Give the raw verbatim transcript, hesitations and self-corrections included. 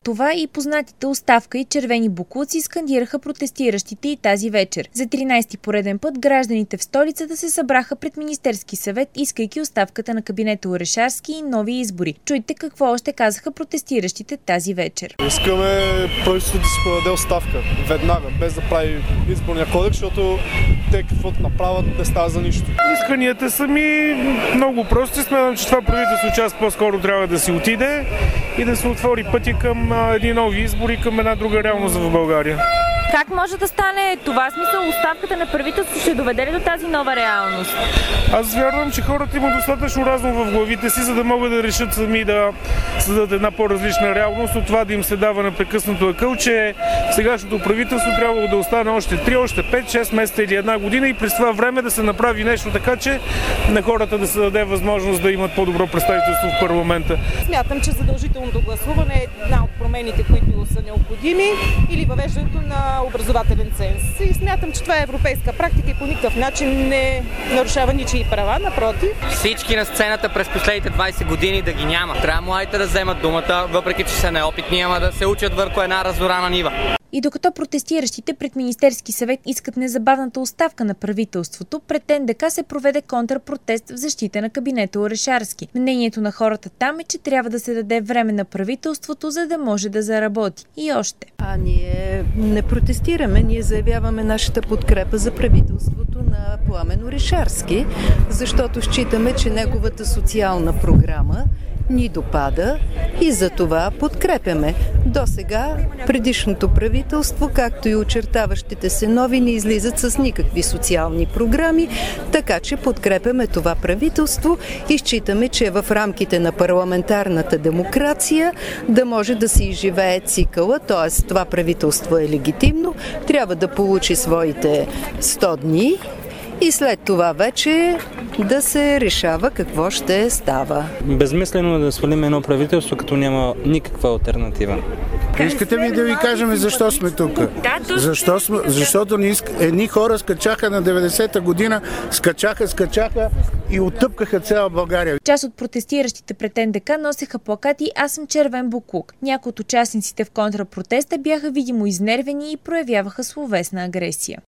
Това и познатите оставка и червени боклуци скандираха протестиращите и тази вечер. За тринайсети пореден път гражданите в столицата се събраха пред Министерски съвет, искайки оставката на кабинета Орешарски и нови избори. Чуйте какво още казаха протестиращите тази вечер. Искаме правителството да си подаде оставка веднага, без да прави изборния кодекс, защото те каквото направят не става за нищо. Исканията са ми много прости. Смятам, че това правителство част по-скоро трябва да си отиде и да се отвори пътя към едни нови избори, към една друга реалност в България. Как може да стане това? Смисъл, оставката на правителството ще доведе ли до тази нова реалност? Аз вярвам, че хората имат достатъчно разум в главите си, за да могат да решат сами да създадат една по-различна реалност от това да им се дава непрекъснато акъл, че сегашното правителство трябва да остане още три, още пет, шест месеца или една година и през това време да се направи нещо така, че на хората да се даде възможност да имат по-добро представителство в парламента. Смятам, че задължителното гласуване е една от промените, които са необходими, или въвеждането на образователен ценз. И смятам, че това е европейска практика и по никакъв начин не нарушава ничии права, напротив. Всички на сцената през последните двайсет години да ги няма. Трябва младите да вземат думата, въпреки че са неопитни, ама да се учат върху една разорана нива. И докато протестиращите пред Министерски съвет искат незабавната оставка на правителството, пред Ен Де Ка се проведе контрпротест в защита на кабинета Орешарски. Мнението на хората там е, че трябва да се даде време на правителството, за да може да заработи. И още. А ние не протестираме, ние заявяваме нашата подкрепа за правителството на Пламен Орешарски, защото считаме, че неговата социална програма ни допада и за това подкрепяме. До сега предишното правителство, както и очертаващите се нови, не излизат с никакви социални програми, така че подкрепяме това правителство и считаме, че в рамките на парламентарната демокрация да може да се изживее цикъла, т.е. това правителство е легитимно, трябва да получи своите сто дни и след това вече да се решава какво ще става. Безмислено е да свалим едно правителство, като няма никаква алтернатива. Искате ли да ви кажем защо сме тук? Защо сме, защото ни иск... едни хора скачаха на деветдесета година, скачаха, скачаха и оттъпкаха цяла България. Част от протестиращите пред Ен Де Ка носеха плакати "Аз съм червен боклук". Някои от участниците в контрапротеста бяха видимо изнервени и проявяваха словесна агресия.